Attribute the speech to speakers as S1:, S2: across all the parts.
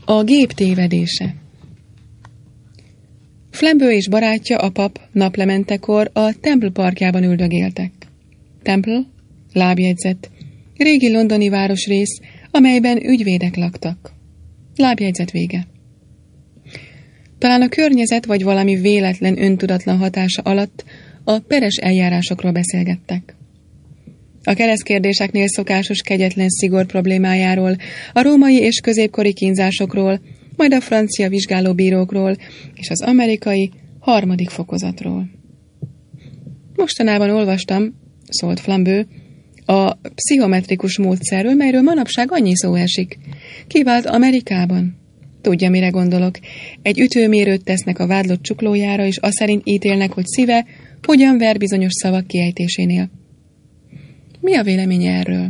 S1: A gép tévedése. Flambeau és barátja, a pap naplementekor a Temple parkjában üldögéltek. Temple, lábjegyzet, régi londoni városrész, amelyben ügyvédek laktak. Lábjegyzet vége. Talán a környezet vagy valami véletlen öntudatlan hatása alatt a peres eljárásokról beszélgettek. A keresztkérdéseknél szokásos kegyetlen szigor problémájáról, a római és középkori kínzásokról, majd a francia vizsgálóbírókról és az amerikai harmadik fokozatról. Mostanában olvastam, szólt Flambeau, a pszichometrikus módszerről, melyről manapság annyi szó esik. Kivált Amerikában. Tudja, mire gondolok. Egy ütőmérőt tesznek a vádlott csuklójára, és azt szerint ítélnek, hogy szíve hogyan ver bizonyos szavak kiejtésénél. Mi a véleménye erről?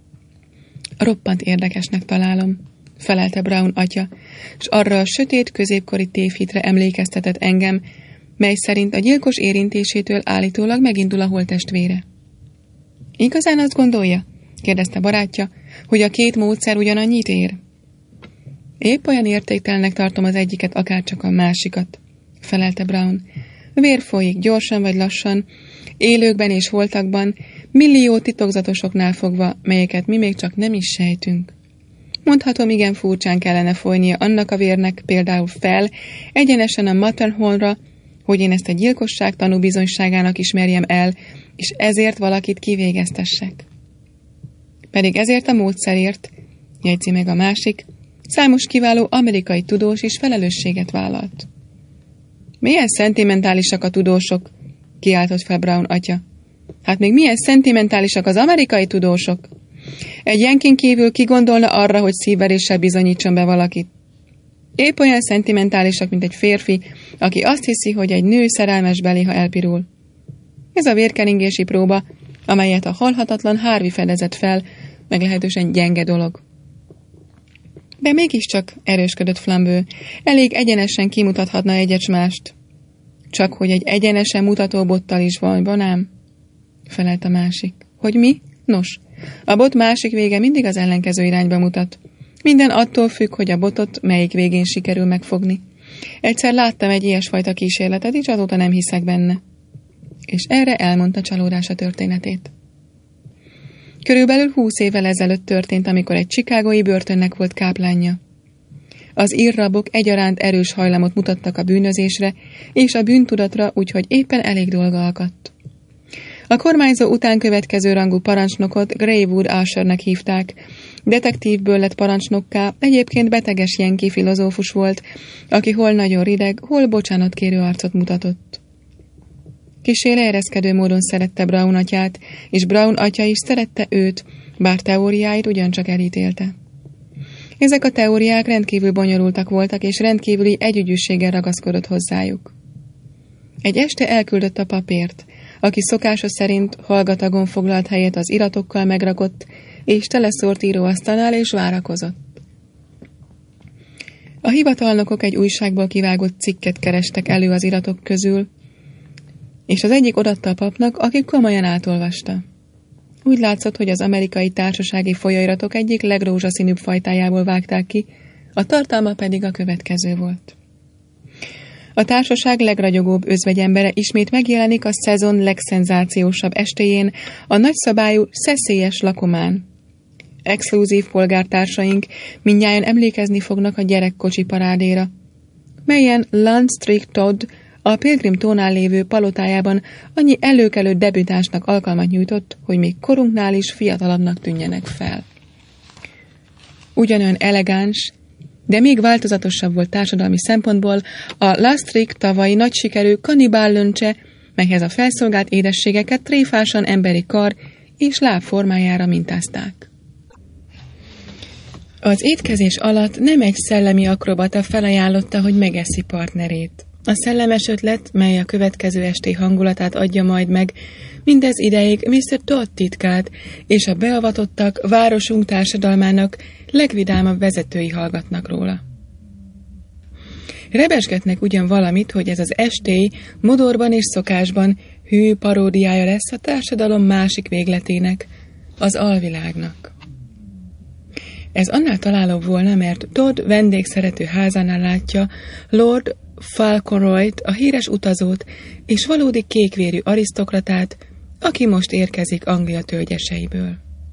S1: Roppant érdekesnek találom, felelte Brown atya, és arra a sötét középkori tévhitre emlékeztetett engem, mely szerint a gyilkos érintésétől állítólag megindul a holttestvére. Igazán azt gondolja? Kérdezte barátja, hogy a két módszer ugyanannyit ér. Épp olyan értéktelnek tartom az egyiket, akárcsak a másikat, felelte Brown. Vér folyik, gyorsan vagy lassan, élőkben és holtakban, millió titokzatosoknál fogva, melyeket mi még csak nem is sejtünk. Mondhatom, igen furcsán kellene folynia annak a vérnek, például fel, egyenesen a Matterhornra, hogy én ezt a gyilkosság tanúbizonyságának ismerjem el, és ezért valakit kivégeztessek. Pedig ezért a módszerért, jegyzi meg a másik, számos kiváló amerikai tudós is felelősséget vállalt. Milyen szentimentálisak a tudósok, kiáltott fel Brown atya. Hát még milyen szentimentálisak az amerikai tudósok? Egy Yankin kívül ki gondolna arra, hogy szívveréssel bizonyítson be valakit? Épp olyan szentimentálisak, mint egy férfi, aki azt hiszi, hogy egy nő szerelmes belé, ha elpirul. Ez a vérkeringési próba, amelyet a halhatatlan Harvey fedezett fel, meglehetősen gyenge dolog. De mégiscsak, erősködött Flambeau, elég egyenesen kimutathatna egyet mást. Csak hogy egy egyenesen mutató bottal is van ám, felelt a másik. Hogy mi? Nos, a bot másik vége mindig az ellenkező irányba mutat. Minden attól függ, hogy a botot melyik végén sikerül megfogni. Egyszer láttam egy ilyesfajta kísérletet, és azóta nem hiszek benne. És erre elmondta csalódása történetét. Körülbelül 20 évvel ezelőtt történt, amikor egy chicagói börtönnek volt káplánja. Az írrabok egyaránt erős hajlamot mutattak a bűnözésre és a bűntudatra, úgyhogy éppen elég dolga akadt. A kormányzó után következő rangú parancsnokot Greywood Ushernek hívták. Detektívből lett parancsnokká, egyébként beteges yankee filozófus volt, aki hol nagyon rideg, hol bocsánatkérő arcot mutatott. Kissé leereszkedő módon szerette Brown atyát, és Brown atya is szerette őt, bár teóriáit ugyancsak elítélte. Ezek a teóriák rendkívül bonyolultak voltak, és rendkívüli együgyűséggel ragaszkodott hozzájuk. Egy este elküldött a papért, aki szokása szerint hallgatagon foglalt helyet az iratokkal megrakott és teleszórt íróasztalnál, és várakozott. A hivatalnokok egy újságból kivágott cikket kerestek elő az iratok közül, és az egyik odatta a papnak, aki komolyan átolvasta. Úgy látszott, hogy az amerikai társasági folyóiratok egyik legrózsaszínűbb fajtájából vágták ki, a tartalma pedig a következő volt. A társaság legragyogóbb özvegyembere ismét megjelenik a szezon legszenzációsabb estéjén, a nagyszabályú, szeszélyes lakomán. Exkluzív polgártársaink mindnyájan emlékezni fognak a gyerekkocsi parádéra, melyen Landstreak Todd a Pilgrim tónál lévő palotájában annyi előkelő debütánsnak alkalmat nyújtott, hogy még korunknál is fiatalabbnak tűnjenek fel. Ugyanolyan elegáns, de még változatosabb volt társadalmi szempontból a Landstreak tavalyi nagy sikerű kannibál löncse, melyhez a felszolgált édességeket tréfásan emberi kar és láb formájára mintázták. Az étkezés alatt nem egy szellemi akrobata felajánlotta, hogy megeszi partnerét. A szellemes ötlet, mely a következő esti hangulatát adja majd meg, mindez ideig Mr. Todd titkát, és a beavatottak városunk társadalmának legvidámabb vezetői hallgatnak róla. Rebesgetnek ugyan valamit, hogy ez az estély modorban és szokásban hű paródiája lesz a társadalom másik végletének, az alvilágnak. Ez annál találóbb volna, mert Todd vendégszerető házánál látja Lord Fauconroyt, a híres utazót és valódi kékvérű arisztokratát, aki most érkezik Anglia tölgyeseiből.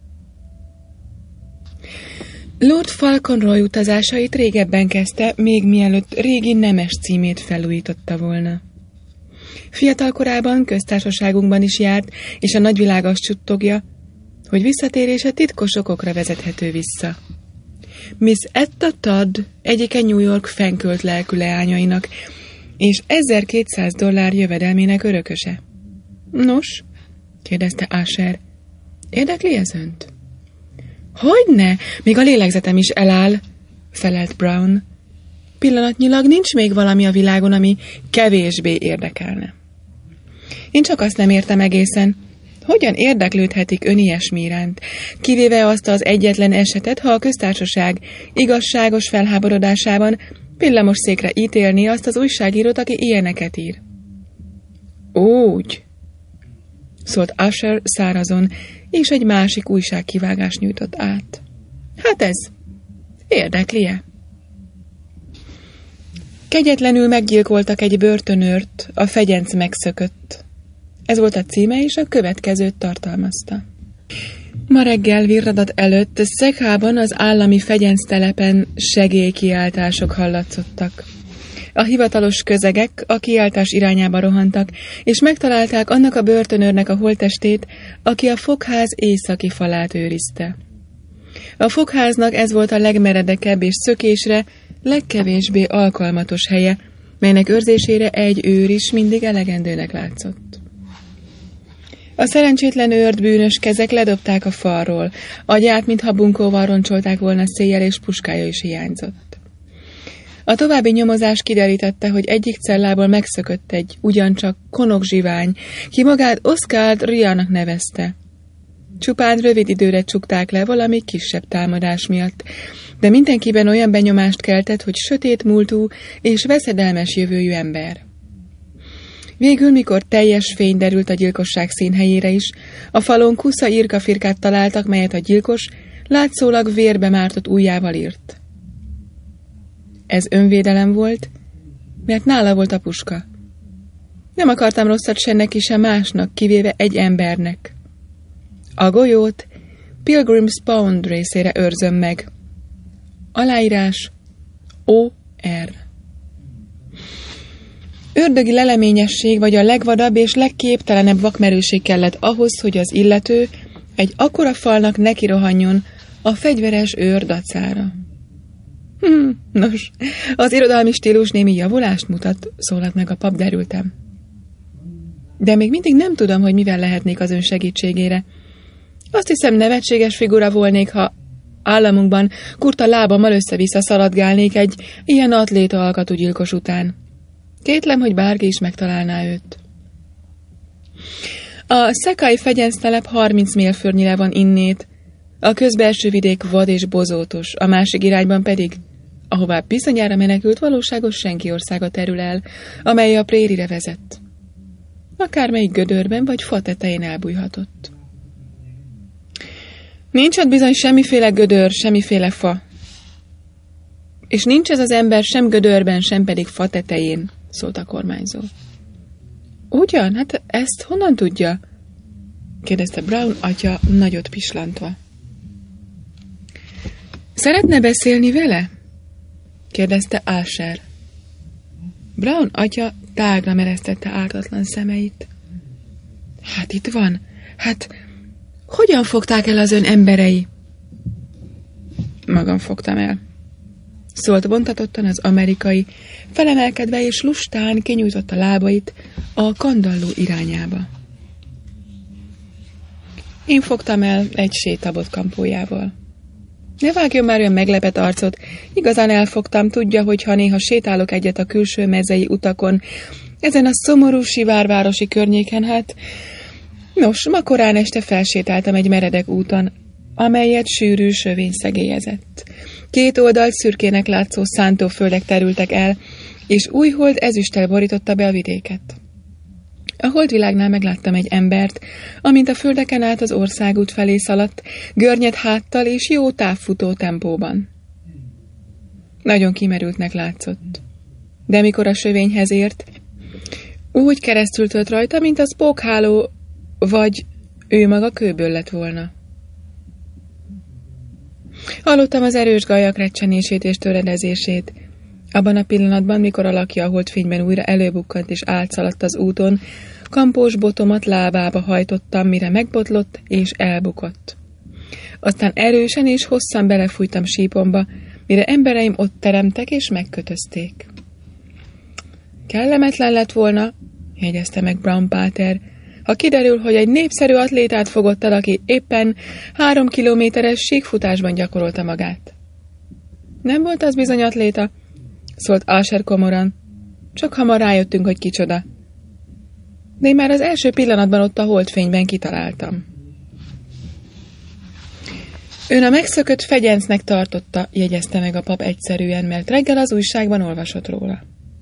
S1: Lord Fauconroy utazásait régebben kezdte, még mielőtt régi nemes címét felújította volna. Fiatal korában köztársaságunkban is járt, és a nagyvilág azt suttogja, hogy visszatérése titkos okokra vezethető vissza. Miss Etta Todd egyike New York fenkölt lelkű leányainak, és $1200 jövedelmének örököse. Nos, kérdezte Usher, érdekli ez önt? Hogyne, még a lélegzetem is eláll, felelt Brown. Pillanatnyilag nincs még valami a világon, ami kevésbé érdekelne. Én csak azt nem értem egészen, hogyan érdeklődhetik ön ilyesmi iránt, kivéve azt az egyetlen esetet, ha a köztársaság igazságos felháborodásában villamosszékre ítélni azt az újságírót, aki ilyeneket ír. Úgy, szólt Usher szárazon, és egy másik újságkivágást nyújtott át. Hát ez érdekli-e? Kegyetlenül meggyilkoltak egy börtönőrt, a fegyenc megszökött. Ez volt a címe, és a következőt tartalmazta. Ma reggel virradat előtt Szekhában az állami fegyenctelepen segélykiáltások hallatszottak. A hivatalos közegek a kiáltás irányába rohantak, és megtalálták annak a börtönőrnek a holttestét, aki a fogház északi falát őrizte. A fogháznak ez volt a legmeredekebb és szökésre legkevésbé alkalmatos helye, melynek őrzésére egy őr is mindig elegendőnek látszott. A szerencsétlen őrt bűnös kezek ledobták a falról, agyát, mintha bunkóval roncsolták volna széjjel, és puskája is hiányzott. A további nyomozás kiderítette, hogy egyik cellából megszökött egy ugyancsak konokzsivány, ki magát Oscar Riának nevezte. Csupán rövid időre csukták le valami kisebb támadás miatt, de mindenkiben olyan benyomást keltett, hogy sötét múltú és veszedelmes jövőjű ember. Végül, mikor teljes fény derült a gyilkosság színhelyére is, a falon kusza írkafirkát találtak, melyet a gyilkos látszólag vérbe mártott ujjával írt. Ez önvédelem volt, mert nála volt a puska. Nem akartam rosszat se neki, se másnak, kivéve egy embernek. A golyót Pilgrim's Pond részére őrzöm meg. Aláírás O.R. Ördögi leleményesség vagy a legvadabb és legképtelenebb vakmerőség kellett ahhoz, hogy az illető egy akkora falnak nekirohanjon a fegyveres őr dacára. Nos, az irodalmi stílus némi javulást mutat, szólalt meg a pap, derültem. De még mindig nem tudom, hogy mivel lehetnék az ön segítségére. Azt hiszem, nevetséges figura volnék, ha államunkban kurta lábammal össze-vissza szaladgálnék egy ilyen atléta alkatú gyilkos után. Kétlem, hogy bárki is megtalálná őt. A szekai fegyenctelep 30 mérföldnyire van innét, a közbelső vidék vad és bozótos, a másik irányban pedig, ahová bizonyára menekült, valóságos senki országa terül el, amely a prérire vezet. Akármelyik gödörben vagy fa tetején elbújhatott. Nincs ott bizony semmiféle gödör, semmiféle fa. És nincs ez az ember sem gödörben, sem pedig fa tetején, szólt a kormányzó. Ugyan? Hát ezt honnan tudja? Kérdezte Brown atya nagyot pislantva. Szeretne beszélni vele? Kérdezte Usher. Brown atya tágra meresztette ártatlan szemeit. Hát itt van. Hát hogyan fogták el az ön emberei? Magam fogtam el. Szólt bontatottan az amerikai, felemelkedve és lustán kinyújtotta lábait a kandalló irányába. Én fogtam el egy sétabot kampójával. Ne vágjon már olyan meglepett arcot, igazán elfogtam, tudja, hogy ha néha sétálok egyet a külső mezei utakon, ezen a szomorú sivárvárosi környéken, hát... Nos, ma korán este felsétáltam egy meredek úton, amelyet sűrű sövény szegélyezett. 2 oldalt szürkének látszó szántóföldek terültek el, és új hold ezüsttel borította be a vidéket. A holdvilágnál megláttam egy embert, amint a földeken át az országút felé szaladt, görnyed háttal és jó távfutó tempóban. Nagyon kimerültnek látszott. De mikor a sövényhez ért, úgy keresztül tört rajta, mint a spókháló, vagy ő maga kőből lett volna. Hallottam az erős gajak recsenését és töredezését. Abban a pillanatban, mikor alakja a holdfényben újra előbukkant és átszaladt az úton, kampós botomat lábába hajtottam, mire megbotlott és elbukott. Aztán erősen és hosszan belefújtam sípomba, mire embereim ott teremtek és megkötözték. Kellemetlen lett volna, jegyezte meg Brown Páter, ha kiderül, hogy egy népszerű atlétát fogott el, aki éppen 3 kilométeres síkfutásban gyakorolta magát. Nem volt az bizony atléta, szólt Asher komoran. Csak hamar rájöttünk, hogy kicsoda. De én már az első pillanatban ott a holdfényben kitaláltam. Ön a megszökött fegyencnek tartotta, jegyezte meg a pap egyszerűen, mert reggel az újságban olvasott róla.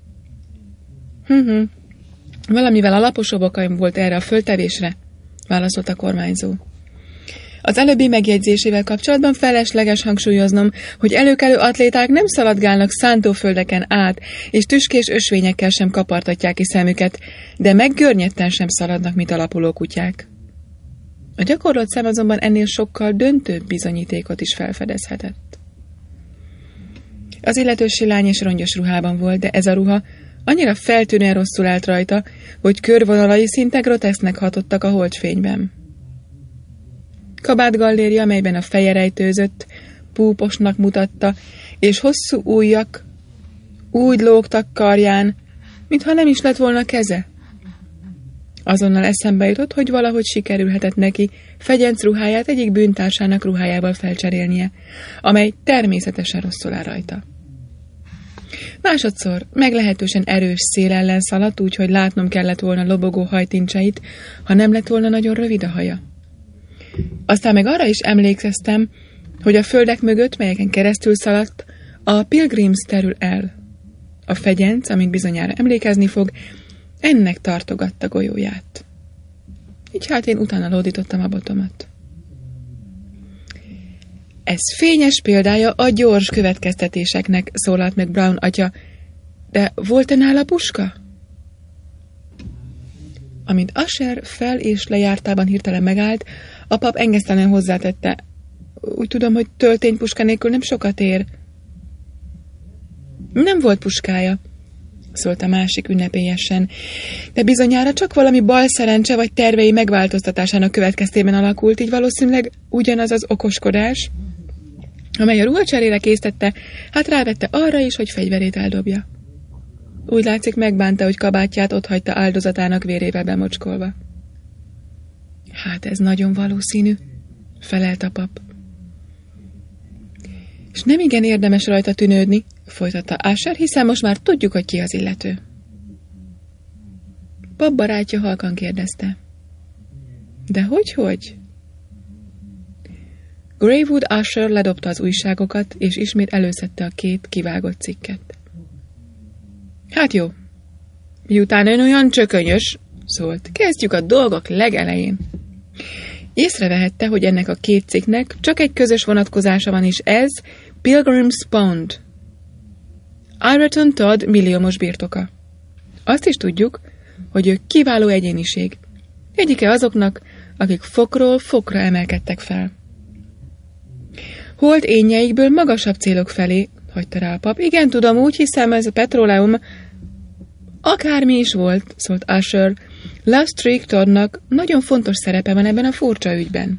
S1: Valamivel alaposabb okaim volt erre a föltevésre, válaszolt a kormányzó. Az előbbi megjegyzésével kapcsolatban felesleges hangsúlyoznom, hogy előkelő atléták nem szaladgálnak szántóföldeken át, és tüskés ösvényekkel sem kapartatják ki szemüket, de meggörnyetten sem szaladnak, mint a lapulókutyák. A gyakorlott szem azonban ennél sokkal döntőbb bizonyítékot is felfedezhetett. Az illető silány és rongyos ruhában volt, de ez a ruha annyira feltűnően rosszul állt rajta, hogy körvonalai szinte grotesznek hatottak a holdfényben. Kabátgallérja, amelyben a feje rejtőzött, púposnak mutatta, és hosszú ujjak úgy lógtak karján, mintha nem is lett volna keze. Azonnal eszembe jutott, hogy valahogy sikerülhetett neki fegyenc ruháját egyik bűntársának ruhájával felcserélnie, amely természetesen rosszul áll rajta. Másodszor meglehetősen erős szél ellen szaladt, úgyhogy látnom kellett volna lobogó hajtincseit, ha nem lett volna nagyon rövid a haja. Aztán meg arra is emlékeztem, hogy a földek mögött, melyeken keresztül szaladt, a Pilgrims terül el. A fegyenc, amint bizonyára emlékezni fog, ennek tartogatta golyóját. Így hát én utána lódítottam a botomat. Ez fényes példája a gyors következtetéseknek, szólalt meg Brown atya, de volt-e nála puska? Amint Asher fel és lejártában hirtelen megállt, a pap engesztelen hozzátette, úgy tudom, hogy tölténypuska nélkül nem sokat ér. Nem volt puskája, szólt a másik ünnepélyesen, de bizonyára csak valami balszerencse vagy tervei megváltoztatásának következtében alakult, így valószínűleg ugyanaz az okoskodás, amely a ruhacserére késztette, hát rávette arra is, hogy fegyverét eldobja. Úgy látszik, megbánta, hogy kabátját otthagyta áldozatának vérével bemocskolva. Hát ez nagyon valószínű, felelt a pap. És nem igen érdemes rajta tűnődni, folytatta Asher, hiszen most már tudjuk, hogy ki az illető. Pap barátja halkan kérdezte. De hogy? Greywood Asher ledobta az újságokat, és ismét előszedte a 2 kivágott cikket. Hát jó. Miután ön olyan csökönyös, szólt, kezdjük a dolgok legelején. Észrevehette, hogy ennek a 2 cikknek csak egy közös vonatkozása van, és ez Pilgrim's Pond. Ireton Todd milliómos birtoka. Azt is tudjuk, hogy ő kiváló egyéniség. Egyike azoknak, akik fokról fokra emelkedtek fel. Holt énjeikből magasabb célok felé, hagyta rá a pap. Igen, tudom, úgy hiszem, ez a petróleum. Akármi is volt, szólt Asher, Lustreak Toddnak nagyon fontos szerepe van ebben a furcsa ügyben.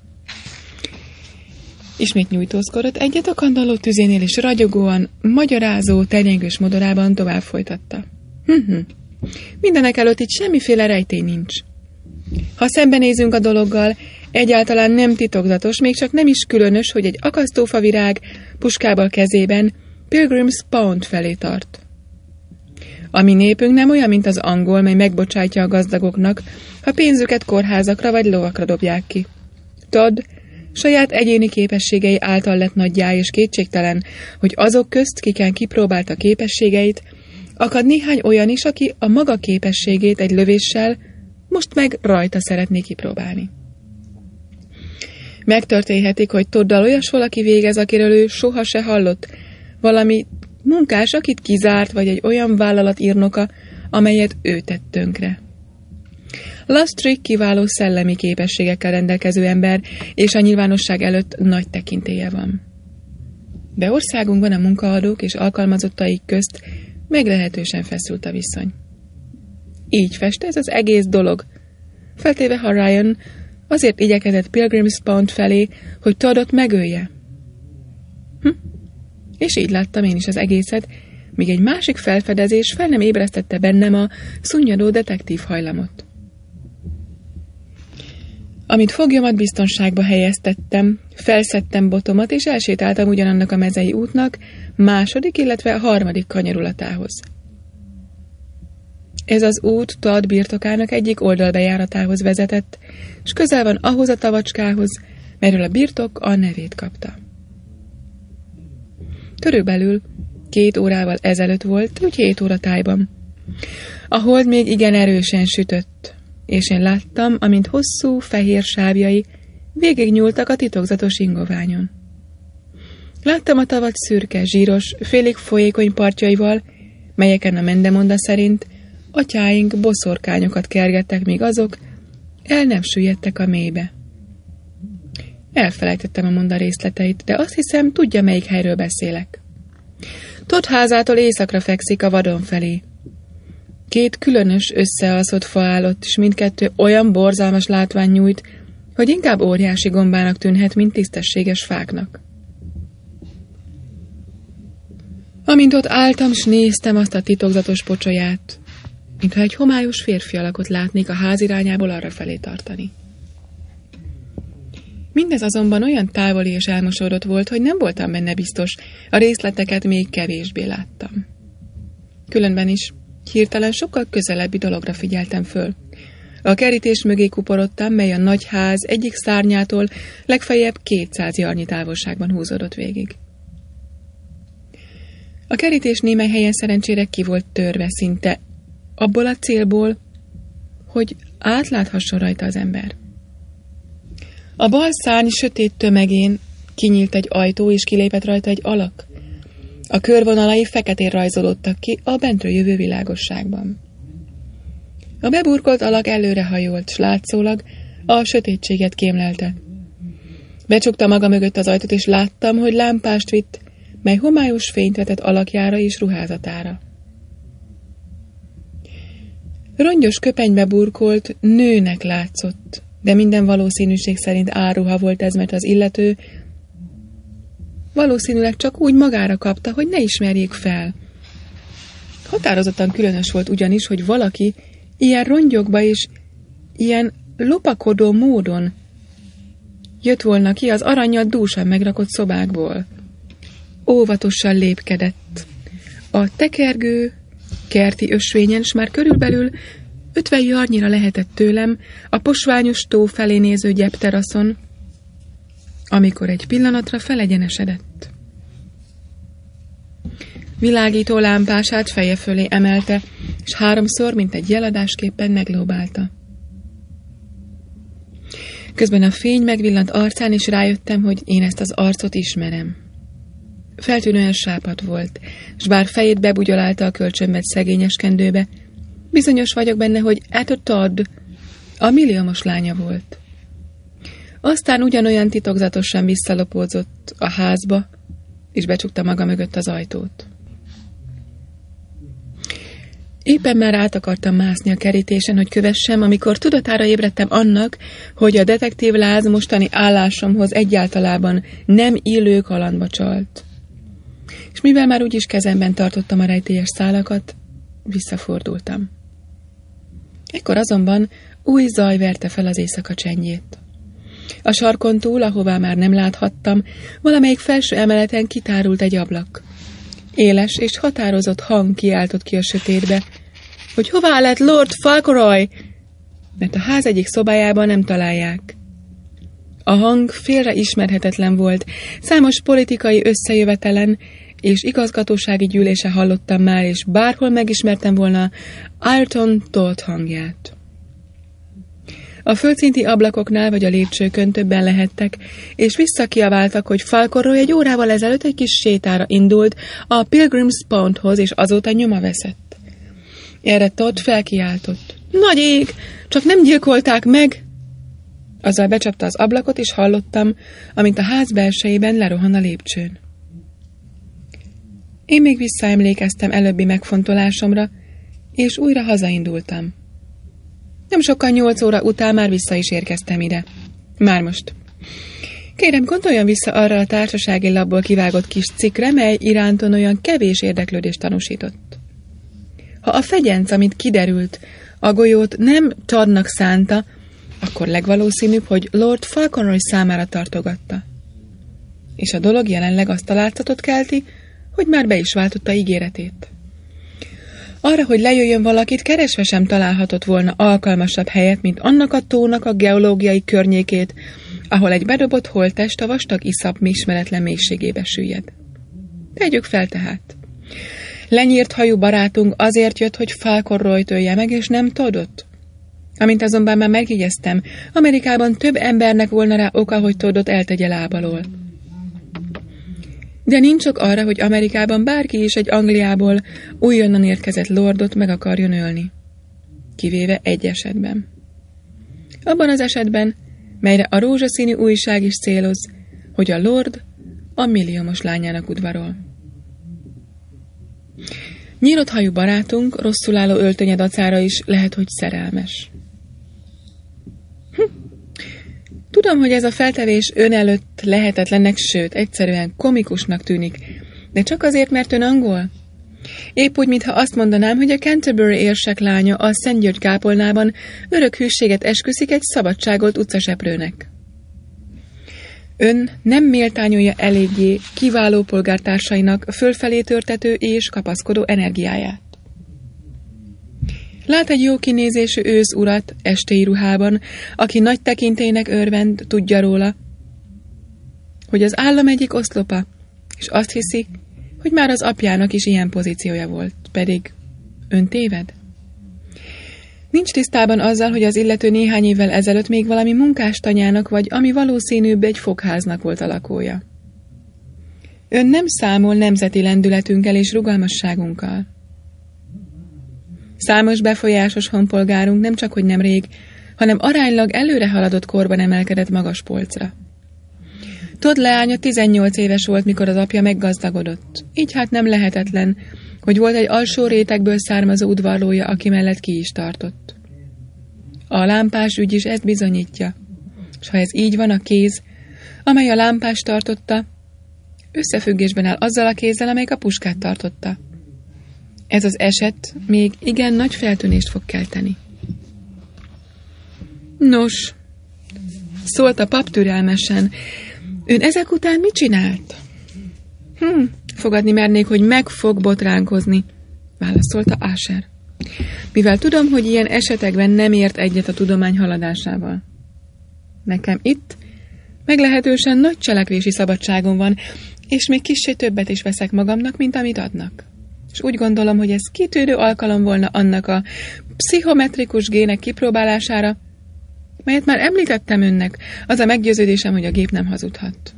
S1: Ismét nyújtózkodott, egyet a kandalló tüzénél is ragyogóan, magyarázó, terjengős modorában tovább folytatta. Mindenek előtt itt semmiféle rejtély nincs. Ha szembenézünk a dologgal, egyáltalán nem titokzatos, még csak nem is különös, hogy egy akasztófavirág puskával kezében Pilgrim's Pond felé tart. A mi népünk nem olyan, mint az angol, mely megbocsátja a gazdagoknak, ha pénzüket kórházakra vagy lovakra dobják ki. Todd saját egyéni képességei által lett nagyjá, és kétségtelen, hogy azok közt, kiken kipróbálta képességeit, Akad néhány olyan is, aki a maga képességét egy lövéssel most meg rajta szeretné kipróbálni. Megtörténhetik, hogy Toddal olyas valaki végez, akiről ő soha se hallott, valami munkás, akit kizárt, vagy egy olyan vállalat írnoka, amelyet ő tett tönkre. Lastrick kiváló szellemi képességekkel rendelkező ember, és a nyilvánosság előtt nagy tekintélye van. De országunkban a munkaadók és alkalmazottaik közt meglehetősen feszült a viszony. Így fest ez az egész dolog, feltéve ha Ryan azért igyekezett Pilgrim's Pond felé, hogy Toddot megölje. És így láttam én is az egészet, míg egy másik felfedezés fel nem ébresztette bennem a szunnyadó detektív hajlamot. Amint foglyomat biztonságba helyeztettem, felszedtem botomat, és elsétáltam ugyanannak a mezei útnak második, illetve a harmadik kanyarulatához. Ez az út Todd birtokának egyik oldalbejáratához vezetett, és közel van ahhoz a tavacskához, melyről a birtok a nevét kapta. Körülbelül 2 órával ezelőtt volt, úgy 7 óra tájban. A hold még igen erősen sütött, és én láttam, amint hosszú, fehér sávjai végignyúltak a titokzatos ingoványon. Láttam a tavat szürke, zsíros, félig folyékony partjaival, melyeken a mendemonda szerint atyáink boszorkányokat kergettek, míg azok el nem süllyedtek a mélybe. Elfelejtettem a monda részleteit, de azt hiszem, tudja, melyik helyről beszélek. Todd házától északra fekszik a vadon felé. 2 különös, összealszott fa állott, és mindkettő olyan borzalmas látvány nyújt, hogy inkább óriási gombának tűnhet, mint tisztességes fáknak. Amint ott álltam, s néztem azt a titokzatos pocsolyát, mintha egy homályos férfi alakot látnék a ház irányából arrafelé tartani. Mindez azonban olyan távoli és elmosódott volt, hogy nem voltam benne biztos, a részleteket még kevésbé láttam. Különben is hirtelen sokkal közelebbi dologra figyeltem föl. A kerítés mögé kuporodtam, mely a nagy ház egyik szárnyától legfeljebb 200 jarnyi távolságban húzódott végig. A kerítés némely helyen szerencsére ki volt törve szinte, abból a célból, hogy átláthasson rajta az ember. A bal szárny sötét tömegén kinyílt egy ajtó, és kilépett rajta egy alak. A körvonalai feketén rajzolódtak ki a bentről jövő világosságban. A beburkolt alak előrehajolt, s látszólag a sötétséget kémlelte. Becsukta maga mögött az ajtót, és láttam, hogy lámpást vitt, mely homályos fényt vetett alakjára és ruházatára. Rongyos köpenybe burkolt nőnek látszott, de minden valószínűség szerint álruha volt ez, mert az illető valószínűleg csak úgy magára kapta, hogy ne ismerjék fel. Határozottan különös volt ugyanis, hogy valaki ilyen rongyokba és ilyen lopakodó módon jött volna ki az arannyal dúsan megrakott szobákból. Óvatosan lépkedett. A tekergő kerti ösvényen, s már körülbelül 50 jarnyira lehetett tőlem a posványos tó felé néző gyepteraszon, amikor egy pillanatra felegyenesedett. Világító lámpását feje fölé emelte, és 3-szor, mint egy jeladásképpen meglóbálta. Közben a fény megvillant arcán, és rájöttem, hogy én ezt az arcot ismerem. Feltűnően sápadt volt, s bár fejét bebugyolálta a kölcsönvet szegényeskendőbe, bizonyos vagyok benne, hogy Etta Todd a milliómos lánya volt. Aztán ugyanolyan titokzatosan visszalopódzott a házba, és becsukta maga mögött az ajtót. Éppen már át akartam mászni a kerítésen, hogy kövessem, amikor tudatára ébredtem annak, hogy a detektív láz mostani állásomhoz egyáltalában nem illő kalandba csalt. És mivel már úgyis kezemben tartottam a rejtélyes szálakat, visszafordultam. Ekkor azonban új zaj verte fel az éjszaka csendjét. A sarkon túl, ahová már nem láthattam, valamelyik felső emeleten kitárult egy ablak. Éles és határozott hang kiáltott ki a sötétbe, hogy hová lett Lord Fauntleroy, mert a ház egyik szobájában nem találják. A hang félre ismerhetetlen volt, számos politikai összejövetelen és igazgatósági gyűlése hallottam már, és bárhol megismertem volna Ayrton Todd hangját. A földszinti ablakoknál vagy a lépcsőkön többen lehettek, és visszakiabáltak, hogy Falconroy egy órával ezelőtt egy kis sétára indult a Pilgrim's Pondhoz, és azóta nyoma veszett. Erre Todd felkiáltott. Nagy ég! Csak nem gyilkolták meg! Azzal becsapta az ablakot, és hallottam, amint a ház belsejében lerohan a lépcsőn. Én még visszaemlékeztem előbbi megfontolásomra, és újra hazaindultam. Nem sokkal 8 óra után már vissza is érkeztem ide. Már most. Kérem, gondoljon vissza arra a társasági labból kivágott kis cikkre, mely iránton olyan kevés érdeklődést tanúsított. Ha a fegyenc, amit kiderült, a golyót nem Toddnak szánta, akkor legvalószínűbb, hogy Lord Falconroy számára tartogatta. És a dolog jelenleg azt a látszatot kelti, hogy már be is váltotta ígéretét. Arra, hogy lejöjjön valakit, keresve sem találhatott volna alkalmasabb helyet, mint annak a tónak a geológiai környékét, ahol egy bedobott holttest a vastag iszap ismeretlen mélységébe süllyed. Tegyük fel tehát. Lenyírt hajú barátunk azért jött, hogy Falconroyt ölje meg, és nem Toddot. Amint azonban már megjegyeztem, Amerikában több embernek volna rá oka, hogy Toddot eltegye lábalól. De nincs ok arra, hogy Amerikában bárki is egy Angliából újonnan érkezett lordot meg akarjon ölni. Kivéve egy esetben. Abban az esetben, melyre a rózsaszínű újság is céloz, hogy a lord a milliómos lányának udvarol. Nyílt hajú barátunk rosszul álló öltönye dacára is lehet, hogy szerelmes. Tudom, hogy ez a feltevés ön előtt lehetetlennek, sőt, egyszerűen komikusnak tűnik, de csak azért, mert ön angol? Épp úgy, mintha azt mondanám, hogy a Canterbury érsek lánya a Szent György kápolnában örök hűséget esküszik egy szabadságolt utcaseprőnek. Ön nem méltányolja eléggé kiváló polgártársainak fölfelé törtető és kapaszkodó energiáját. Lát egy jó kinézésű ősz urat estéi ruhában, aki nagy tekintélynek örvend, tudja róla, hogy az állam egyik oszlopa, és azt hiszi, hogy már az apjának is ilyen pozíciója volt, pedig ön téved? Nincs tisztában azzal, hogy az illető néhány évvel ezelőtt még valami munkástanyának, vagy ami valószínűbb egy fogháznak volt a lakója. Ön nem számol nemzeti lendületünkkel és rugalmasságunkkal. Számos befolyásos honpolgárunk nem csak, hogy nem rég, hanem aránylag előre haladott korban emelkedett magas polcra. Todd leánya 18 éves volt, mikor az apja meggazdagodott. Így hát nem lehetetlen, hogy volt egy alsó rétegből származó udvarlója, aki mellett ki is tartott. A lámpás ügy is ezt bizonyítja, és ha ez így van, a kéz, amely a lámpást tartotta, összefüggésben áll azzal a kézzel, amelyik a puskát tartotta. Ez az eset még igen nagy feltűnést fog kelteni. Nos, szólt a pap türelmesen, ön ezek után mit csinált? Fogadni mernék, hogy meg fog botránkozni, válaszolta Asher. Mivel tudom, hogy ilyen esetekben nem ért egyet a tudomány haladásával. Nekem itt meglehetősen nagy cselekvési szabadságom van, és még kissé többet is veszek magamnak, mint amit adnak. És úgy gondolom, hogy ez kitűnő alkalom volna annak a pszichometrikus gének kipróbálására, melyet már említettem önnek, az a meggyőződésem, hogy a gép nem hazudhat.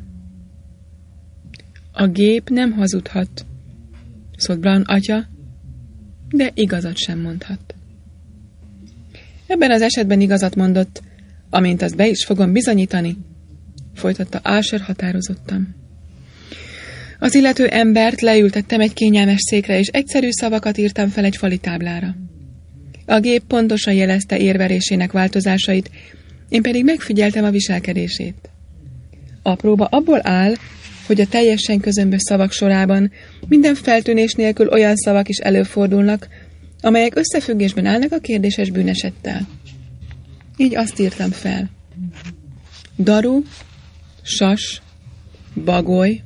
S1: A gép nem hazudhat, szólt Brown atya, de igazat sem mondhat. Ebben az esetben igazat mondott, amint azt be is fogom bizonyítani, folytatta Asher határozottan. Az illető embert leültettem egy kényelmes székre, és egyszerű szavakat írtam fel egy fali táblára. A gép pontosan jelezte érvelésének változásait, én pedig megfigyeltem a viselkedését. A próba abból áll, hogy a teljesen közömbös szavak sorában minden feltűnés nélkül olyan szavak is előfordulnak, amelyek összefüggésben állnak a kérdéses bűnesettel. Így azt írtam fel. Daru, sas, bagoly,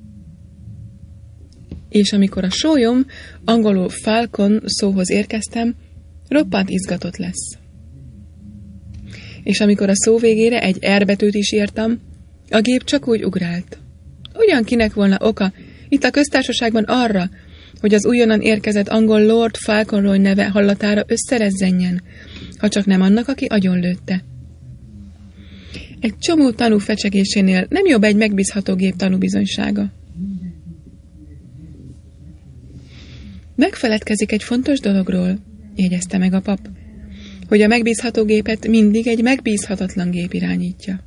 S1: és amikor a sólyom, angolul falcon szóhoz érkeztem, roppant izgatott lesz. És amikor a szó végére egy R betűt is írtam, a gép csak úgy ugrált. Ugyan kinek volna oka Itt a köztársaságban arra, hogy az újonnan érkezett angol Lord Fauconroy neve hallatára összerezzenjen, ha csak nem annak, aki agyonlőtte. Egy csomó tanú fecsegésénél nem jobb egy megbízható gép tanúbizonysága. Megfeledkezik egy fontos dologról, jegyezte meg a pap, hogy a megbízható gépet mindig egy megbízhatatlan gép irányítja.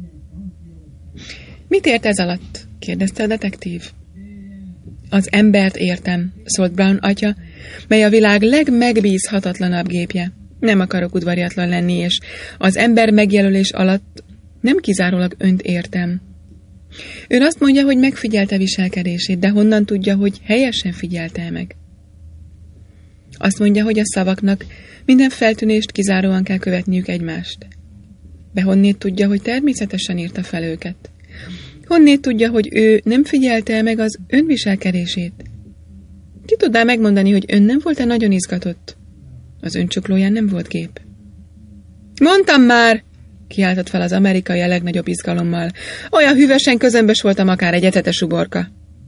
S1: Mit ért ez alatt? Kérdezte a detektív. Az embert értem, szólt Brown atya, mely a világ legmegbízhatatlanabb gépje. Nem akarok udvariatlan lenni, és az ember megjelölés alatt nem kizárólag önt értem. Ön azt mondja, hogy megfigyelte viselkedését, de honnan tudja, hogy helyesen figyelte meg? Azt mondja, hogy a szavaknak minden feltűnést kizáróan kell követniük egymást. De honnét tudja, hogy természetesen írta fel őket? Honnét tudja, hogy ő nem figyelte meg az önviselkedését? Ki tudná megmondani, hogy ön nem volt-e nagyon izgatott? Az öncsuklóján nem volt gép. Mondtam már! Kiáltott fel az amerikai a legnagyobb izgalommal. Olyan hűvösen közömbös voltam, akár egy ecetes uborka.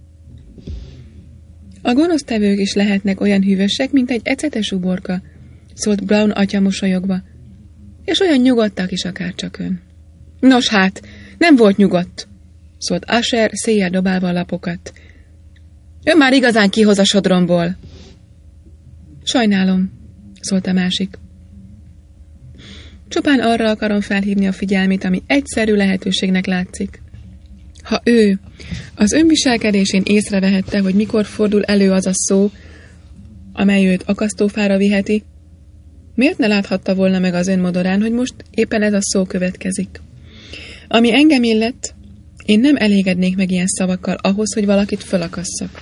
S1: A gonosztevők is lehetnek olyan hűvösek, mint egy ecetes uborka, szólt Brown atya mosolyogva, és olyan nyugodtak is akárcsak ön. Nos hát, nem volt nyugodt, szólt Usher széjjel dobálva a lapokat. Ön már igazán kihoz a sodromból. Sajnálom, szólt a másik. Csupán arra akarom felhívni a figyelmét, ami egyszerű lehetőségnek látszik. Ha ő az önviselkedésén észrevehette, hogy mikor fordul elő az a szó, amely őt akasztófára viheti, miért ne láthatta volna meg az önmodorán, hogy most éppen ez a szó következik? Ami engem illet, én nem elégednék meg ilyen szavakkal ahhoz, hogy valakit fölakasszak.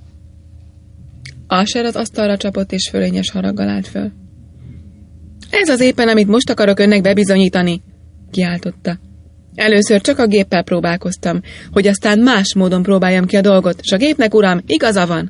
S1: Usher az asztalra csapott és fölényes haraggal állt föl. Ez az éppen, amit most akarok önnek bebizonyítani, kiáltotta. Először csak a géppel próbálkoztam, hogy aztán más módon próbáljam ki a dolgot, s a gépnek, uram, igaza van.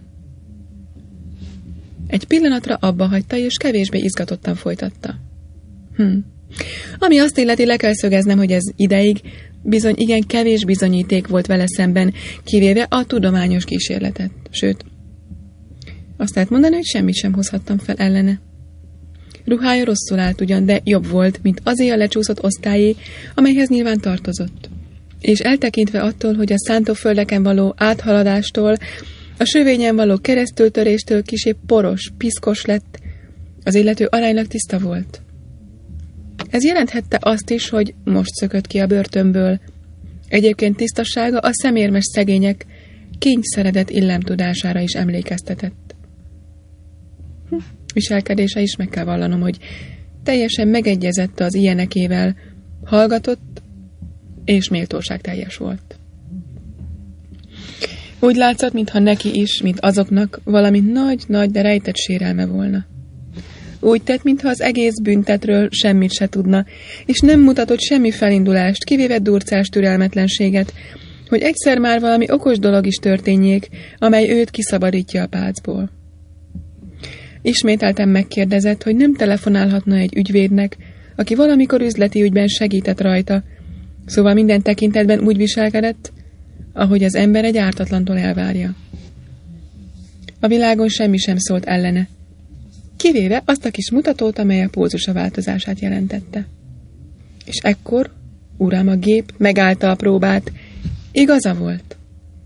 S1: Egy pillanatra abba hagyta, és kevésbé izgatottan folytatta. Ami azt illeti, le kell szögeznem, hogy ez ideig bizony igen kevés bizonyíték volt vele szemben, kivéve a tudományos kísérletet. Sőt, azt lehet mondani, hogy semmit sem hozhattam fel ellene. Ruhája rosszul állt ugyan, de jobb volt, mint azé a lecsúszott osztályé, amelyhez nyilván tartozott. És eltekintve attól, hogy a szántóföldeken való áthaladástól, a sövényen való keresztültöréstől kisé poros, piszkos lett, az illető aránylag tiszta volt. Ez jelenthette azt is, hogy most szökött ki a börtönből. Egyébként tisztasága a szemérmes szegények kényszeredett illemtudására is emlékeztetett. Viselkedése is meg kell vallanom, hogy teljesen megegyezett az ilyenekével, hallgatott és méltóságteljes volt. Úgy látszott, mintha neki is, mint azoknak valami nagy, de rejtett sérelme volna. Úgy tett, mintha az egész büntetről semmit se tudna, és nem mutatott semmi felindulást, kivéve durcás türelmetlenséget, hogy egyszer már valami okos dolog is történjék, amely őt kiszabadítja a pácból. Ismételten megkérdezett, hogy nem telefonálhatna egy ügyvédnek, aki valamikor üzleti ügyben segített rajta, szóval minden tekintetben úgy viselkedett, ahogy az ember egy ártatlantól elvárja. A világon semmi sem szólt ellene, kivéve azt a kis mutatót, amely a pózusa változását jelentette. És ekkor, uram, a gép megállta a próbát, igaza volt.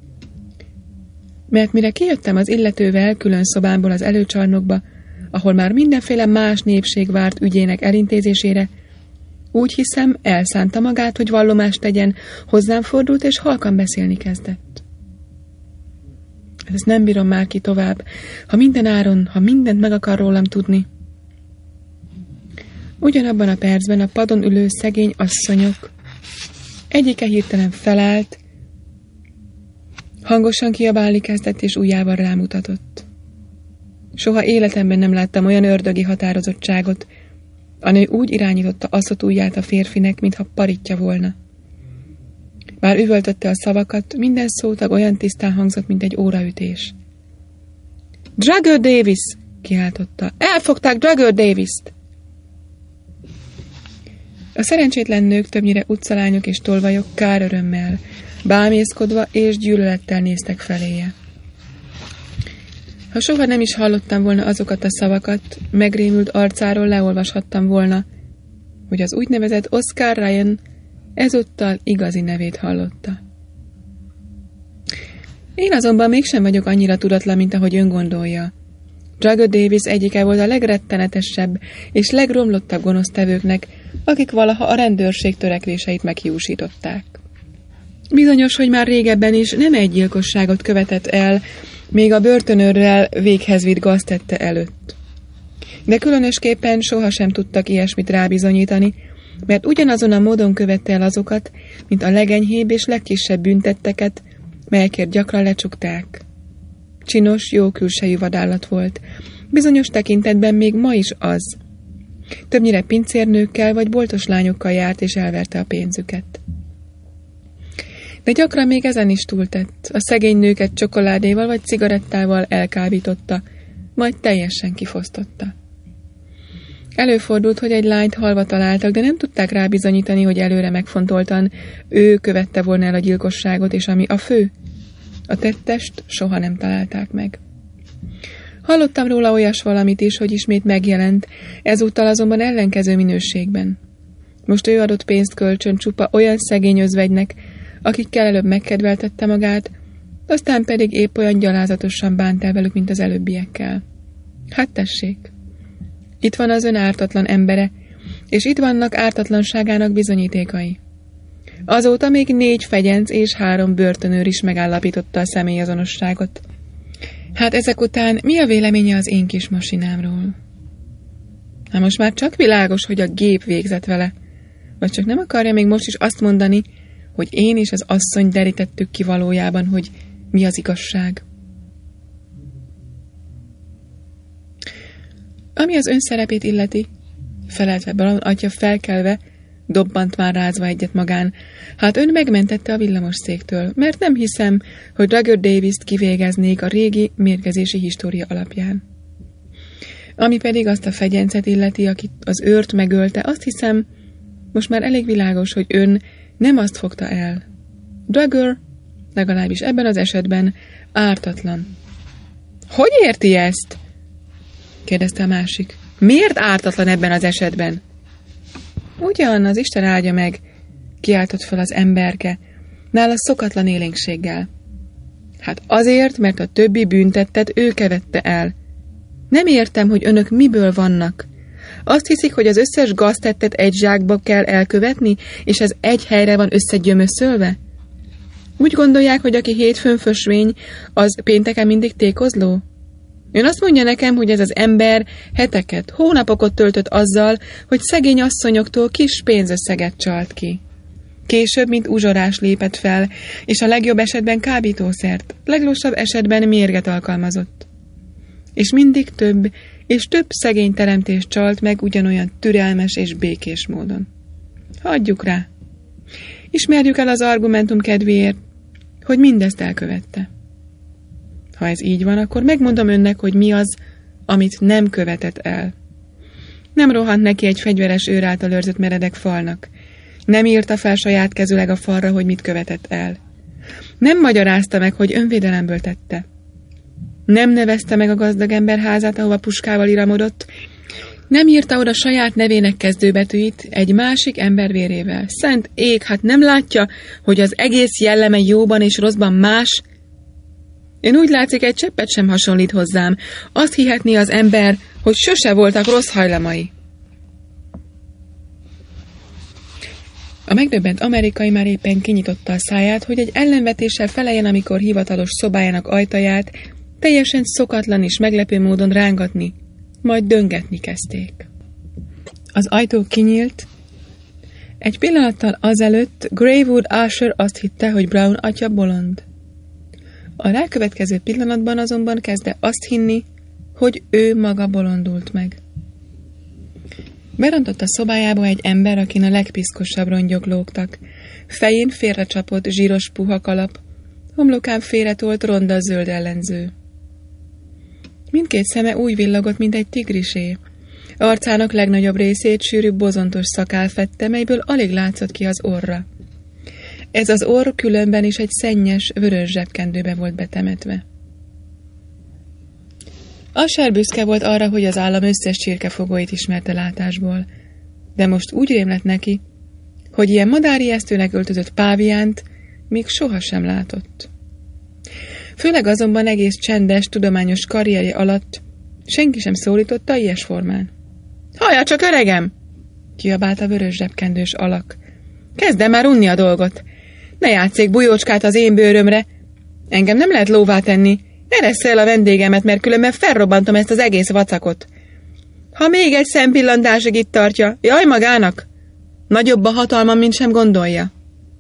S1: Mert mire kijöttem az illetővel külön szobámból az előcsarnokba, ahol már mindenféle más népség várt ügyének elintézésére, úgy hiszem, elszánta magát, hogy vallomást tegyen, hozzám fordult és halkan beszélni kezdett. Ezt nem bírom már ki tovább, ha minden áron, ha mindent meg akar rólam tudni. Ugyanabban a percben a padon ülő szegény asszonyok egyike hirtelen felállt, hangosan kiabálni kezdett, és ujjával rámutatott. Soha életemben nem láttam olyan ördögi határozottságot. A nő úgy irányította asszot ujját a férfinek, mintha paritja volna. Bár üvöltötte a szavakat, minden szótag olyan tisztán hangzott, mint egy óraütés. Dragger Davis! Kiáltotta. Elfogták Dragger Davist! A szerencsétlen nők, többnyire utcalányok és tolvajok kárörömmel, bámészkodva és gyűlölettel néztek feléje. Ha soha nem is hallottam volna azokat a szavakat, megrémült arcáról leolvashattam volna, hogy az úgynevezett Oscar Ryan ezúttal igazi nevét hallotta. Én azonban mégsem vagyok annyira tudatlan, mint ahogy ön gondolja. Drago Davis egyike volt a legrettenetesebb és legromlottabb gonosztevőknek, akik valaha a rendőrség törekvéseit meghiúsították. Bizonyos, hogy már régebben is nem egy gyilkosságot követett el, még a börtönőrrel véghez vitt gaztette előtt. De különösképpen sohasem tudtak ilyesmit rábizonyítani, mert ugyanazon a módon követte el azokat, mint a legenyhébb és legkisebb büntetteket, melyekért gyakran lecsukták. Csinos, jó külsejű vadállat volt. Bizonyos tekintetben még ma is az. Többnyire pincérnőkkel vagy boltos lányokkal járt és elverte a pénzüket. De gyakran még ezen is túltett. A szegény nőket csokoládéval vagy cigarettával elkábította, majd teljesen kifosztotta. Előfordult, hogy egy lányt halva találtak, de nem tudták rábizonyítani, hogy előre megfontoltan ő követte volna el a gyilkosságot, és ami a fő, a tettest soha nem találták meg. Hallottam róla olyas valamit is, hogy ismét megjelent, ezúttal azonban ellenkező minőségben. Most ő adott pénzt kölcsön csupa olyan szegény özvegynek, akikkel előbb megkedveltette magát, aztán pedig épp olyan gyalázatosan bánt el velük, mint az előbbiekkel. Hát tessék! Itt van az ön ártatlan embere, és itt vannak ártatlanságának bizonyítékai. Azóta még 4 fegyenc és 3 börtönőr is megállapította a személyazonosságot. Hát ezek után mi a véleménye az én kis masinámról? Na most már csak világos, hogy a gép végzett vele. Vagy csak nem akarja még most is azt mondani, hogy én és az asszony derítettük ki valójában, hogy mi az igazság. Ami az ön szerepét illeti, feleltve Brown atya felkelve, dobbant már rázva egyet magán. Hát ön megmentette a villamosszéktől, mert nem hiszem, hogy Drago Davist kivégeznék a régi mérgezési história alapján. Ami pedig azt a fegyencet illeti, akit az őrt megölte, azt hiszem, most már elég világos, hogy ön nem azt fogta el. Drago, legalábbis ebben az esetben, ártatlan. Hogy érti ezt? Kérdezte a másik. Miért ártatlan ebben az esetben? Ugyan, az Isten áldja meg, kiáltott fel az emberke, nála szokatlan élénkséggel. Hát azért, mert a többi büntettet ő követte el. Nem értem, hogy önök miből vannak. Azt hiszik, hogy az összes gaztettet egy zsákba kell elkövetni, és ez egy helyre van összegyömöszölve? Úgy gondolják, hogy aki hétfőn fösvény, az pénteken mindig tékozló? Ön azt mondja nekem, hogy ez az ember heteket, hónapokat töltött azzal, hogy szegény asszonyoktól kis pénzösszeget csalt ki. Később, mint uzsorás lépett fel, és a legjobb esetben kábítószert, leglassabb esetben mérget alkalmazott. És mindig több és több szegény teremtést csalt meg ugyanolyan türelmes és békés módon. Hagyjuk rá. Ismerjük el az argumentum kedvéért, hogy mindezt elkövette. Ha ez így van, akkor megmondom önnek, hogy mi az, amit nem követett el. Nem rohant neki egy fegyveres őr által őrzött meredek falnak. Nem írta fel saját kezüleg a falra, hogy mit követett el. Nem magyarázta meg, hogy önvédelemből tette. Nem nevezte meg a gazdag ember házát, ahova puskával iramodott. Nem írta oda saját nevének kezdőbetűit egy másik ember vérével. Szent ég, hát nem látja, hogy az egész jelleme jóban és rosszban más? Ön úgy látszik, egy cseppet sem hasonlít hozzám. Azt hihetné az ember, hogy sose voltak rossz hajlamai. A megdöbbent amerikai már éppen kinyitotta a száját, hogy egy ellenvetéssel feleljen, amikor hivatalos szobájának ajtaját teljesen szokatlan és meglepő módon rángatni, majd döngetni kezdték. Az ajtó kinyílt. Egy pillanattal azelőtt Greywood Usher azt hitte, hogy Brown atya bolond. A rákövetkező pillanatban azonban kezdte azt hinni, hogy ő maga bolondult meg. Berontott a szobájába egy ember, akin a legpiszkosabb rongyok lógtak. Fején félrecsapott zsíros puha kalap, homlokán félretolt ronda zöld ellenző. Mindkét szeme úgy villogott, mint egy tigrisé. Arcának legnagyobb részét sűrű bozontos szakál fedte, melyből alig látszott ki az orra. Ez az orr különben is egy szennyes, vörös zsebkendőbe volt betemetve. Asher büszke volt arra, hogy az állam összes csirkefogóit ismerte látásból, de most úgy rémlett neki, hogy ilyen madárijesztőnek öltözött páviánt még sohasem látott. Főleg azonban egész csendes, tudományos karrierje alatt senki sem szólította ilyes formán. Hallja csak, öregem! Kiabált a vörös zsebkendős alak. Kezdem már unni a dolgot. Ne játsszék bujócskát az én bőrömre. Engem nem lehet lóvá tenni. Eressze el a vendégemet, mert különben felrobbantom ezt az egész vacakot. Ha még egy szempillantásig itt tartja, jaj magának! Nagyobb a hatalmam, mint sem gondolja.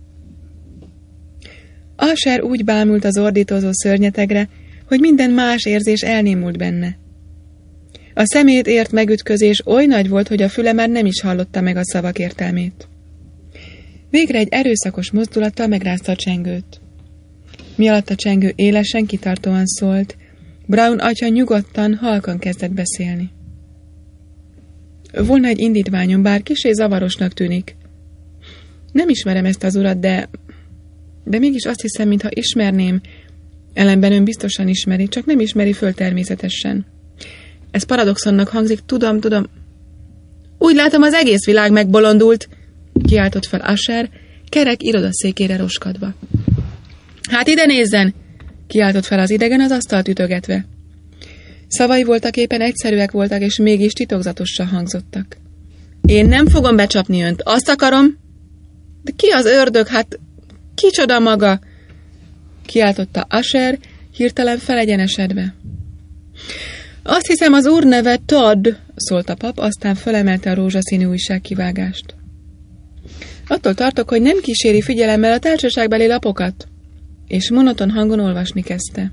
S1: Asher úgy bámult az ordítozó szörnyetegre, hogy minden más érzés elnémult benne. A szemét ért megütközés oly nagy volt, hogy a füle már nem is hallotta meg a szavak értelmét. Végre egy erőszakos mozdulattal megrázta a csengőt. Mi alatt a csengő élesen, kitartóan szólt, Brown atya nyugodtan, halkan kezdett beszélni. Volna egy indítványom, bár kissé zavarosnak tűnik. Nem ismerem ezt az urat, de mégis azt hiszem, mintha ismerném. Ellenben ön biztosan ismeri, csak nem ismeri föl természetesen. Ez paradoxonnak hangzik, tudom. Úgy látom, az egész világ megbolondult, kiáltott fel Asher, kerek irodaszékére roskadva. Hát ide nézzen, kiáltott fel az idegen az asztalt ütögetve. Szavai voltak éppen egyszerűek voltak, és mégis titokzatosan hangzottak. Én nem fogom becsapni önt, azt akarom. De ki az ördög, hát kicsoda maga? Kiáltotta Asher, hirtelen felegyenesedve. Azt hiszem, az úr neve Todd, szólt a pap, aztán felemelte a rózsaszínű újságkivágást. Attól tartok, hogy nem kíséri figyelemmel a társaságbeli lapokat, és monoton hangon olvasni kezdte.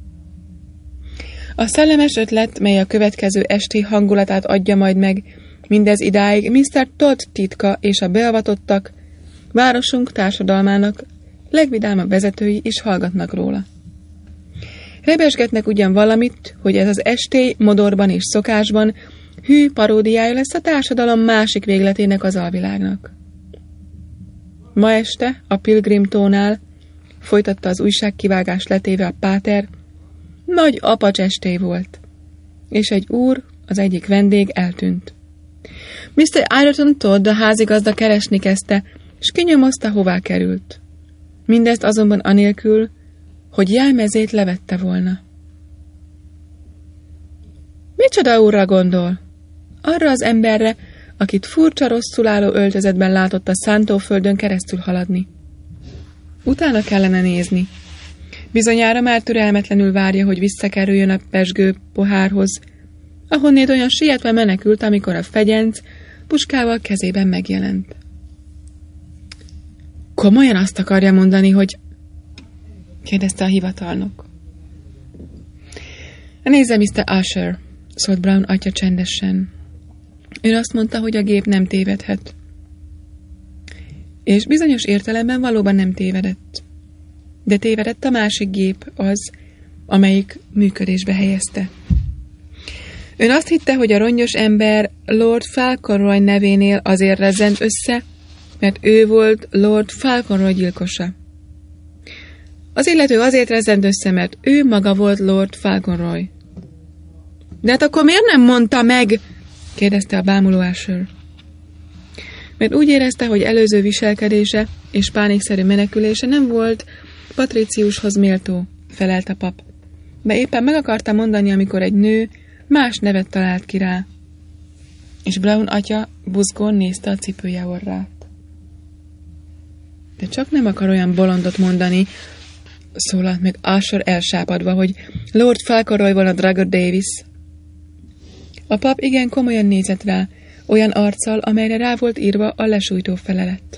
S1: A szellemes ötlet, mely a következő esti hangulatát adja majd meg, mindez idáig Mr. Todd titka és a beavatottak, városunk társadalmának legvidámabb vezetői is hallgatnak róla. Rebesgetnek ugyan valamit, hogy ez az estély modorban és szokásban hű paródiája lesz a társadalom másik végletének, az alvilágnak. Ma este a Pilgrim-tónál, folytatta az újságkivágás letéve a páter, nagy apacs estély volt, és egy úr, az egyik vendég eltűnt. Mr. Ireton Todd, a házigazda keresni kezdte, és kinyomozta, hová került. Mindezt azonban anélkül, hogy jelmezét levette volna. Micsoda úrra gondol? Arra az emberre, akit furcsa rosszul álló öltözetben látott a szántóföldön keresztül haladni. Utána kellene nézni. Bizonyára már türelmetlenül várja, hogy visszakerüljön a pezsgő pohárhoz, ahonnét olyan sietve menekült, amikor a fegyenc puskával kezében megjelent. Komolyan azt akarja mondani, hogy... kérdezte a hivatalnok. Nézze, Mr. Asher, szólt Brown atya csendesen. Ön azt mondta, hogy a gép nem tévedhet. És bizonyos értelemben valóban nem tévedett. De tévedett a másik gép, az, amelyik működésbe helyezte. Ön azt hitte, hogy a rongyos ember Lord Fauconroy nevénél azért rezzent össze, mert ő volt Lord Fauconroy gyilkosa. Az illető azért rezzent össze, mert ő maga volt Lord Fauconroy. De hát akkor miért nem mondta meg? Kérdezte a bámuló Asher. Mert úgy érezte, hogy előző viselkedése és pánikszerű menekülése nem volt Patriciushoz méltó, felelt a pap. De éppen meg akarta mondani, amikor egy nő más nevet talált ki rá. És Brown atya buzgón nézte a cipője orrát. De csak nem akar olyan bolondot mondani, szólalt meg Asher elsápadva, hogy Lord Fauconroy volna Dragon Davis. A pap igen komolyan nézett rá, olyan arccal, amelyre rá volt írva a lesújtó felelet.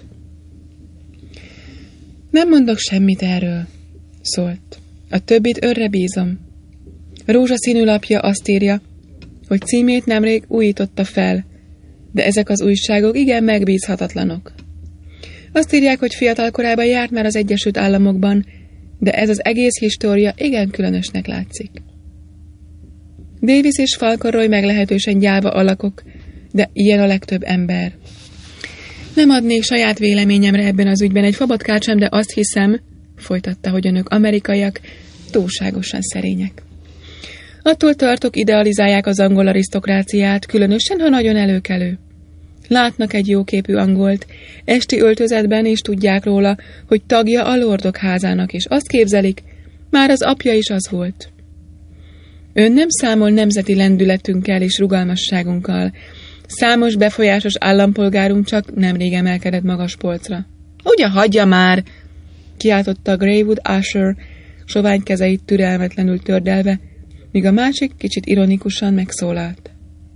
S1: Nem mondok semmit erről, szólt. A többit önre bízom. Rózsaszínű lapja azt írja, hogy címét nemrég újította fel, de ezek az újságok igen megbízhatatlanok. Azt írják, hogy fiatal korában járt már az Egyesült Államokban, de ez az egész história igen különösnek látszik. Davis és Fauconroy meglehetősen gyáva alakok, de ilyen a legtöbb ember. Nem adnék saját véleményemre ebben az ügyben egy fabatkát sem, de azt hiszem, folytatta, hogy önök amerikaiak túlságosan szerények. Attól tartok, idealizálják az angol arisztokráciát, különösen, ha nagyon előkelő. Látnak egy jóképű angolt, esti öltözetben, és tudják róla, hogy tagja a lordok házának, és azt képzelik, már az apja is az volt. Ön nem számol nemzeti lendületünkkel és rugalmasságunkkal. Számos befolyásos állampolgárunk csak nemrég emelkedett magas polcra. Ugye hagyja már! Kiáltotta Greywood Usher, sovány kezeit türelmetlenül tördelve, míg a másik kicsit ironikusan megszólalt.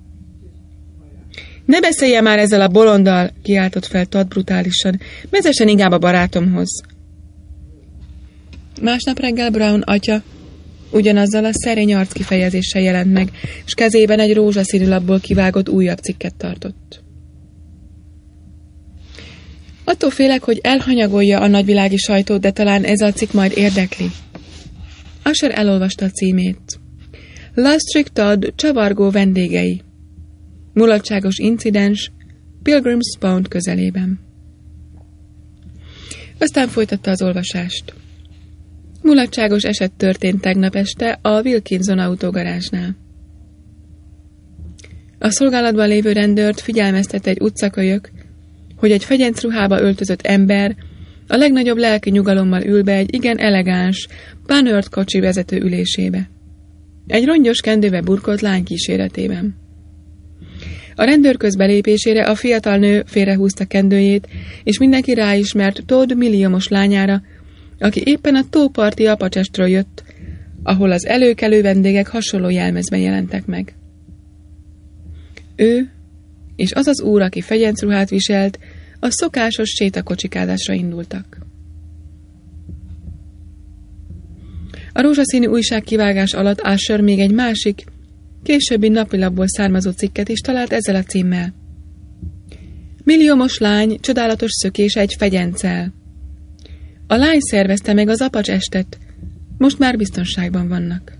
S1: Ne beszélje már ezzel a bolonddal, kiáltott fel Todd brutálisan. Vezessen inkább a barátomhoz. Másnap reggel Brown atya ugyanazzal a szerény arckifejezéssel jelent meg, és kezében egy rózsaszínű lapból kivágott újabb cikket tartott. Attól félek, hogy elhanyagolja a nagyvilági sajtót, de talán ez a cikk majd érdekli. Usher elolvasta a címét. Lustrick Todd csavargó vendégei. Mulatságos incidens Pilgrim's Pond közelében. Aztán folytatta az olvasást. Mulatságos eset történt tegnap este a Wilkinson autógarázsnál. A szolgálatban lévő rendőrt figyelmeztette egy utcakölyök, hogy egy fegyencruhába öltözött ember a legnagyobb lelki nyugalommal ül be egy igen elegáns, Panhard kocsi vezető ülésébe. Egy rongyos kendőbe burkolt lány kíséretében. A rendőr közbelépésére a fiatal nő félrehúzta kendőjét, és mindenki ráismert Todd milliómos lányára, aki éppen a tóparti Apacsestről jött, ahol az előkelő vendégek hasonló jelmezben jelentek meg. Ő és az az úr, aki fegyencruhát viselt, a szokásos sétakocsikázásra indultak. A rózsaszínű újságkivágás alatt Usher még egy másik, későbbi napilapból származó cikket is talált ezzel a címmel. Milliómos lány csodálatos szökése egy fegyenccel. A lány szervezte meg az Apacs-estet, most már biztonságban vannak.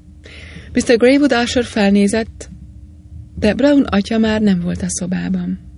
S1: Mr. Greywood Usher felnézett, de Brown atya már nem volt a szobában.